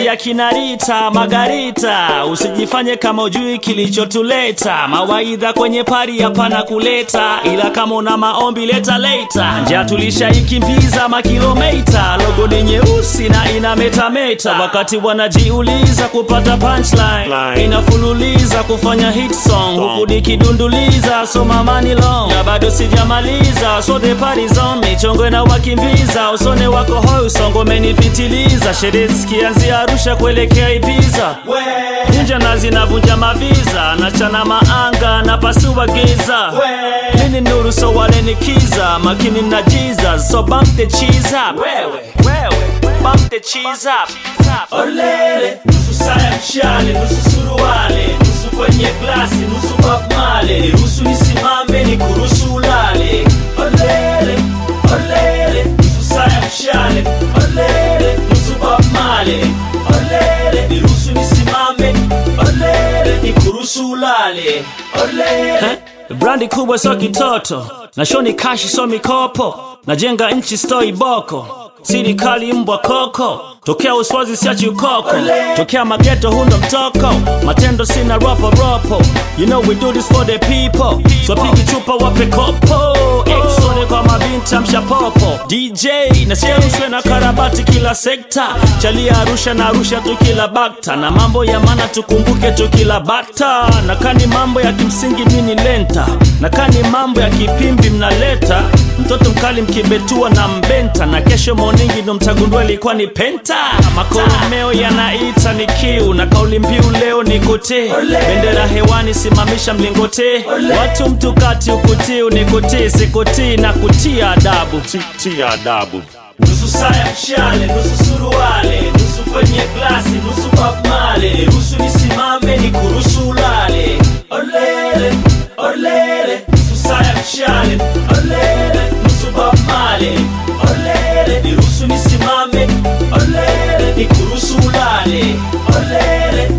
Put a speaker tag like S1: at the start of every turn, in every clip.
S1: ya kinarita Margarita, usijifanye kama ujui kilichotuleta. Mawaidha kwenye pari hapana kuleta, ila kama una maombi leta later. Njia tulishaikimbiza makilomita, logo ni nyeusi na ina metameta. Wakati wanajiuliza kupata punchline, inafululiza kufanya hit song, huku nikidunduliza so mamani long. Na bado sijamaliza so the party's on me, chongwe na wakimbiza usone wako hoi songo menipitiliza. Sherehe zikianzia Arusha kuelekea Ibiza, vunja nazi na vunja maviza, nachana maanga na pasua giza. Mini nuru so wale nikiza, makini na Jesus so bump the cheese up. Bump the cheese up. Olele, nusu saya mshale, nusu suruale, nusu kwenye glasi, nusu Bob Marley. Ruhusu nisimame ni kuruhusu ulale. Olele, olele, nusu saya mshale, olele, nusu Bob Marley. Olele, niruhusu nisimame, olele, ni kuruhusu ulale. Olele, brandi kubwa so kitoto, na shoni kashi so mikopo, najenga nchi stoi boko, sirikali mbwa koko, tokea uswazi siachi ukoko, tokea mageto hundo mtoko, matendo sina ropo. You know we do this for the people, so pigi chupa wape kopo, exone kwa mabinta mshapopo. DJ nasikia rushwe na karabati kila sekta, chali Arusha na Arusha tu kila bakta, na mambo ya maana tukumbuke tu kila bata. Na kani mambo ya kimsingi nini lenta, na kani mambo ya kipimbi mnaleta, mtoto mkali mkibetua na mbenta, na kesho moningi ndo mtagundua ilikuwa ni penta. Makoromeo yanaita ni kiu, na kauli mbiu leo ni kote, bendera hewani simamisha mlingote. Watu mtukati ukutiu ni kote, sikoti na kutia adabu. Tia adabu. Nusu saya mshale, nusu suruale, nusu kwenye glasi, nusu Bob Marley. Ruhusu nisimame ni kuruhusu ulale. Olele, olele, nusu saya mshale, olele, nusu Bob Marley. Olele, niruhusu nisimame, olele, ni kuruhusu ulale. Olele,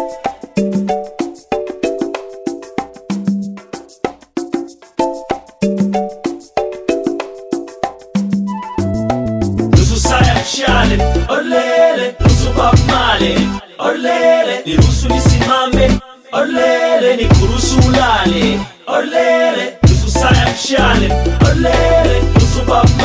S1: nusu saya mshale, olele, nusu Bob Marley. Olele, niruhusu nisimame, olele, ni kuruhusu ulale. Olele, nusu saya mshale, olele, nusu Bob